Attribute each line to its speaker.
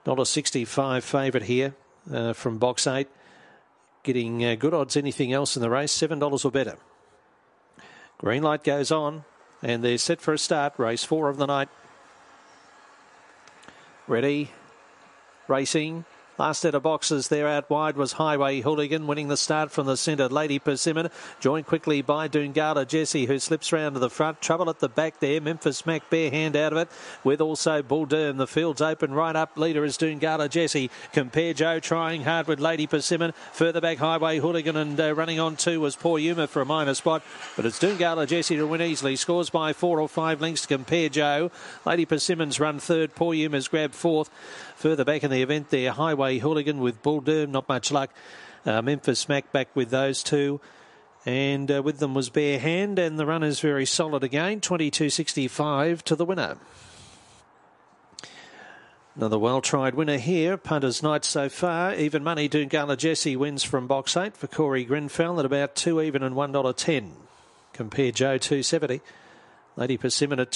Speaker 1: $1.65 favourite here from box 8. Getting good odds anything else in the race, $7 or better. Green light goes on, and they're set for a start. Race 4 of the night. Ready, racing. Last set of boxes there out wide was Highway Hooligan, winning the start from the centre. Lady Persimmon, joined quickly by Doongala Jessie, who slips round to the front. Trouble at the back there. Memphis Mac bare hand out of it, with also Bull Durham. The field's open right up. Leader is Doongala Jessie. Compare Joe trying hard with Lady Persimmon. Further back, Highway Hooligan, and running on 2 was Poor Yuma for a minor spot. But it's Doongala Jessie to win easily. Scores by 4 or 5 lengths to Compare Joe. Lady Persimmon's run third. Poor Yuma's grabbed fourth. Further back in the event there, Highway Hooligan with Bull Durham, not much luck. Memphis Mac back with those two. And with them was Bare Hand, and the run is very solid again, 22.65 to the winner. Another well-tried winner here, Punter's Night so far. Even money, Doongala Jessie wins from box 8 for Corey Grenfell at about 2 even and $1.10. Compare Joe, $2.70. Lady Persimmon at